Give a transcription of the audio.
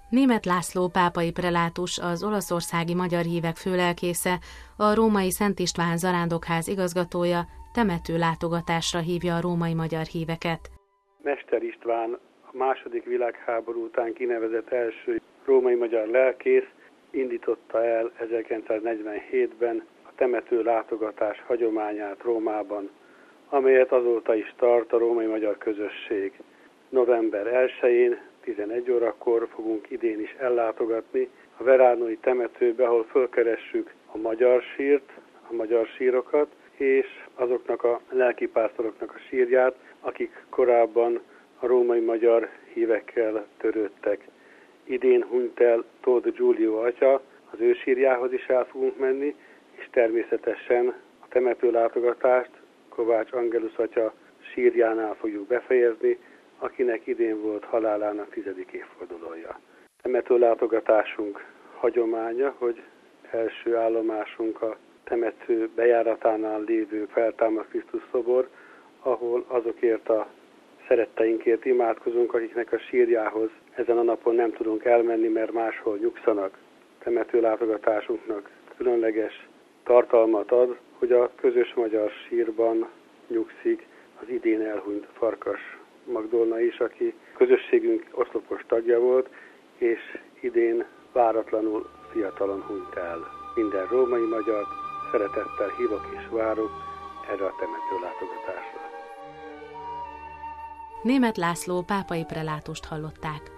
Németh László pápai prelátus, az olaszországi magyar hívek főlelkésze, a római Szent István zarándokház igazgatója temető látogatásra hívja a római magyar híveket. Mester István, a II. Világháború után kinevezett első római magyar lelkész indította el 1947-ben a temető látogatás hagyományát Rómában, amelyet azóta is tart a római magyar közösség. November 1-én 11 órakor fogunk idén is ellátogatni a veránói temetőbe, ahol fölkeressük a magyar sírt, a magyar sírokat, és azoknak a lelkipásztoroknak a sírját, akik korábban a római magyar hívekkel törődtek. Idén hunyt el Tóth Giulio atya, az ő sírjához is el fogunk menni, és természetesen a temetőlátogatást Kovács Angelus atya sírjánál fogjuk befejezni, akinek idén volt halálának 10. évfordulója. Temetőlátogatásunk hagyománya, hogy első állomásunk a temető bejáratánál lévő Feltámadt Krisztus szobor, ahol azokért a szeretteinkért imádkozunk, akiknek a sírjához ezen a napon nem tudunk elmenni, mert máshol nyugszanak. Temetőlátogatásunknak különleges tartalmat ad, hogy a közös magyar sírban nyugszik az idén elhunyt Farkas Magdolna is, aki közösségünk oszlopos tagja volt, és idén váratlanul fiatalon hunyt el. Minden római magyar szeretettel hívok és várok erre a temetőlátogatásra. Németh László pápai prelátust hallották.